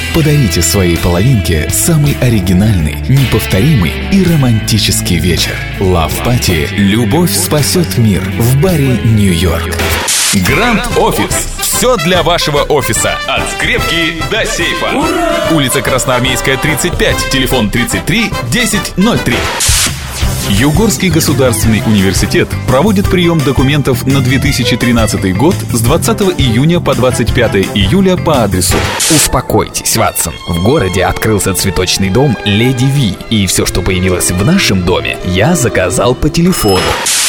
Подарите своей половинке самый оригинальный, неповторимый и романтический вечер. Love Party «Любовь спасет мир» в баре «Нью-Йорк». Гранд Офис. Все для вашего офиса. От скрепки до сейфа. Ура! Улица Красноармейская, 35. Телефон 33 1003. Югорский государственный университет проводит прием документов на 2013 год с 20 июня по 25 июля по адресу. Успокойтесь, Ватсон. В городе открылся цветочный дом Леди Ви. И все, что появилось в нашем доме, я заказал по телефону.